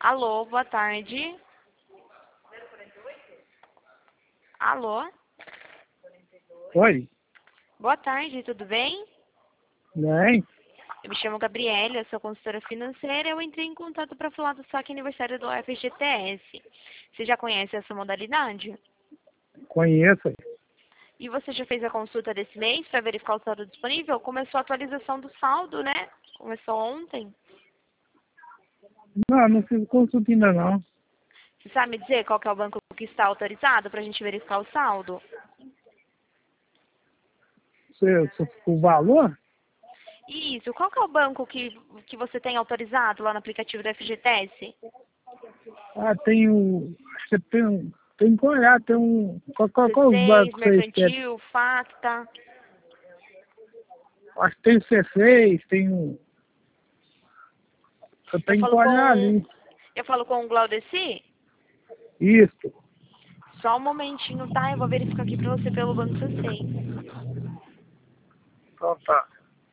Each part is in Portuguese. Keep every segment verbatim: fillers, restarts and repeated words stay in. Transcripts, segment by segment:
Alô, boa tarde. Alô, Oi, boa tarde, tudo bem? bem? Eu me chamo Gabriela, eu sou consultora financeira. Eu entrei em contato para falar do saque aniversário do F G T S. Você já conhece essa modalidade? Conheço. E você já fez a consulta desse mês para verificar o saldo disponível? Começou a atualização do saldo, né? Começou ontem. Não, não fiz consulta ainda não. Você sabe me dizer qual que é o banco que está autorizado para a gente verificar o saldo? Se, se, o valor? Isso, qual que é o banco que, que você tem autorizado lá no aplicativo do F G T S? Ah, tem um. Acho que tem um. Tem que olhar, tem um. Qual, qual, qual os C seis, bancos que vocês querem? Mercantil, Facta. Acho que tem o C seis, tem um. Eu Eu tenho que falo olhar com. ali. Eu falo com o Glaudeci? Isso. Só um momentinho, tá? Eu vou verificar aqui pra você pelo banco C seis. Então tá.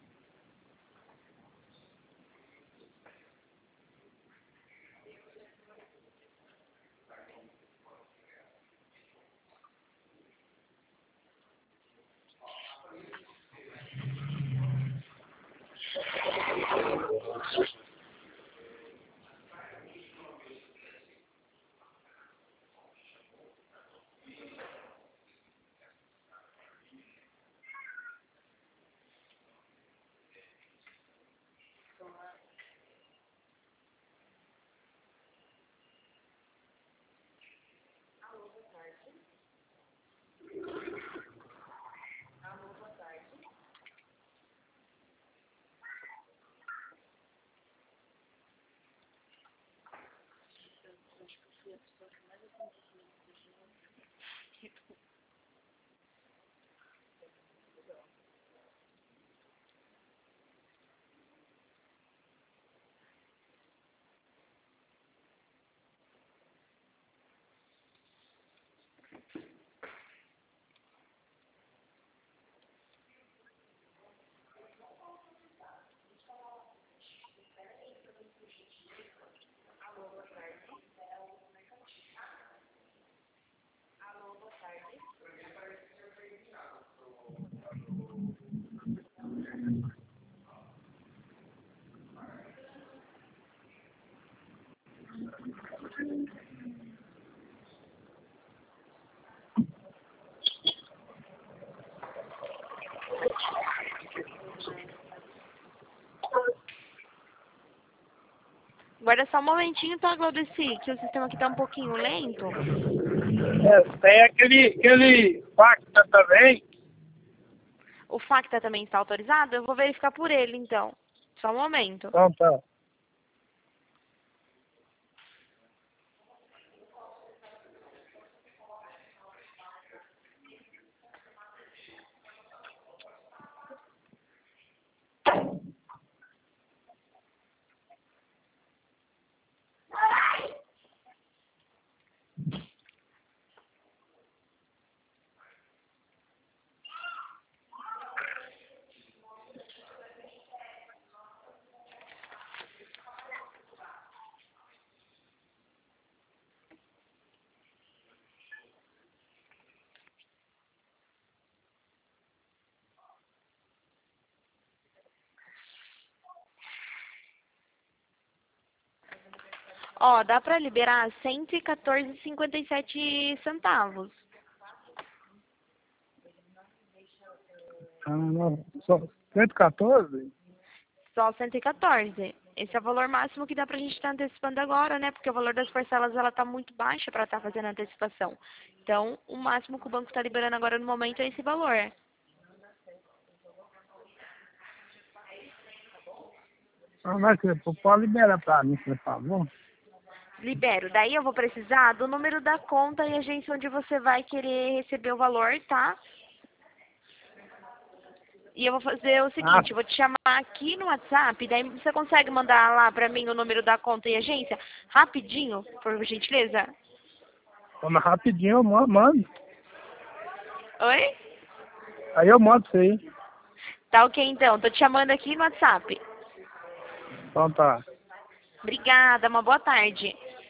Guarda só um momentinho, tá, Glaudeci? Que o sistema aqui tá um pouquinho lento. É, tem aquele, aquele Facta também. O Facta também está autorizado? Eu vou verificar por ele, então. Só um momento. Então tá. Ó, dá pra liberar cento e quatorze e cinquenta e sete centavos. Ah, não. Só cento e quatorze? Só cento e quatorze. Esse é o valor máximo que dá pra gente estar antecipando agora, né? Porque o valor das parcelas, ela tá muito baixa pra estar fazendo antecipação. Então, o máximo que o banco tá liberando agora no momento é esse valor. Ah, mas você pode liberar pra mim, por favor? Libero. Daí eu vou precisar do número da conta e agência onde você vai querer receber o valor, tá? E eu vou fazer o Ah, seguinte, eu vou te chamar aqui no WhatsApp, daí você consegue mandar lá pra mim o número da conta e agência? Rapidinho, por gentileza. mas rapidinho eu mando. mando. Oi? Aí eu mando isso aí. Tá ok então, tô te chamando aqui no WhatsApp. Então tá. Obrigada, uma boa tarde.